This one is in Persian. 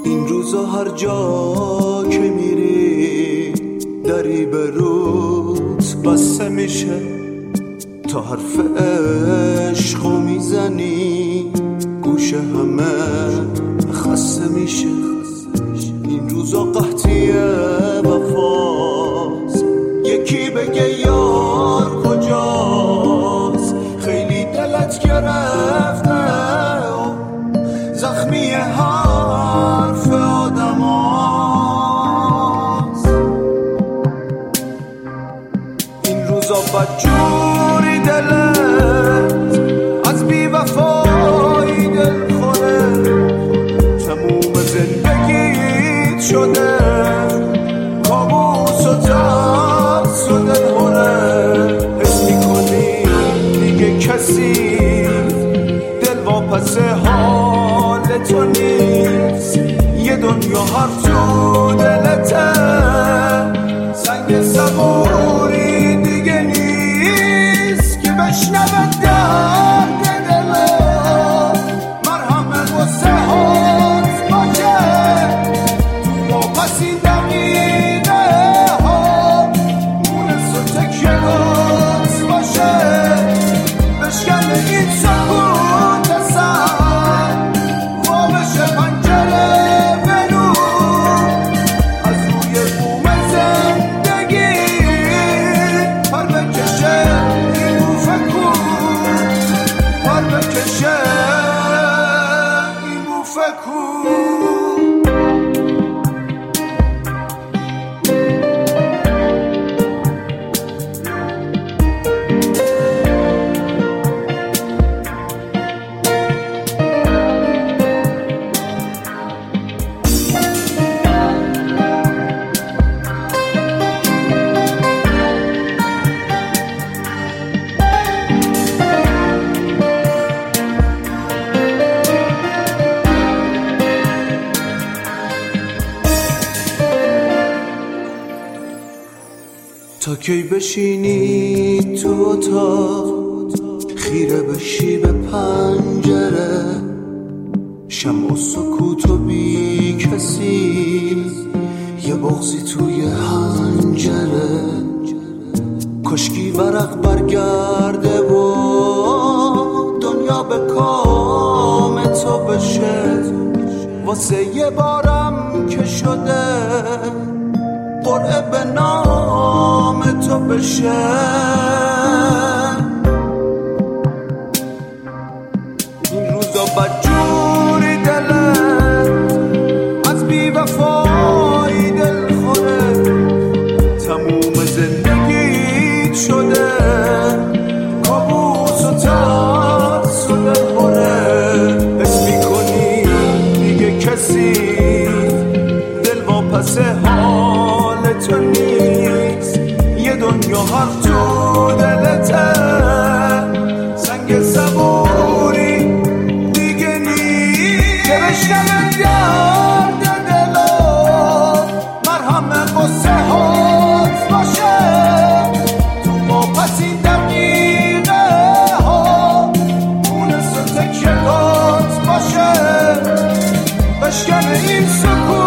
این روزا هر جا که میری دری به روت بسته میشه، تا حرف عشقو میزنی گوش همه خسته میشه. این روزا قحطیه وفاست، یکی بگه یار کجاست. خیلی دلت گرفته زخمی حرف آدم هاست. این روزا بدجوری دلت از بی وفایی دل خوره، تموم زندگیت شده کابوس و ترس و دل هره. حس میکنی دیگه کسی دل واپس حال تو نیست، یه دنیا حرف تو دلته، سنگ صبوری دیگه نیست که بشنوه درد دلت. مرهمت واسه هات باشه تو واپس این دقیقه ها، مونس و تکیه باز باشه بشکنه این سکوت سر، وا بشه پنجره به نور از روی بوم زندگی پر بکشه این بوفه کن، پر بکشه این بوفه کن. تا کی بشینی تو اتاق خیره بشی به پنجره، شمع و سکوت و بی کسی یه بغضی توی حنجره. کشکی ورق برگرده و دنیا به کام تو بشه، واسه یه بارم که شده قرعه به نام تو بشه. این روزا بدجوری دلت از بی وفایی دل خوره، تموم زندگیت شده کابوس و ترس و دل هره. حس میکنی دیگه کسی دل واپس حال تو نیست، یه دنیا حرف تو دلته، سنگ صبوری دیگه نیست که بشنوه درد دلت. مرهمت واسه هات باشه تو واپس این دقیقه ها، مونس و تکیه باشه بشکنه این سکوت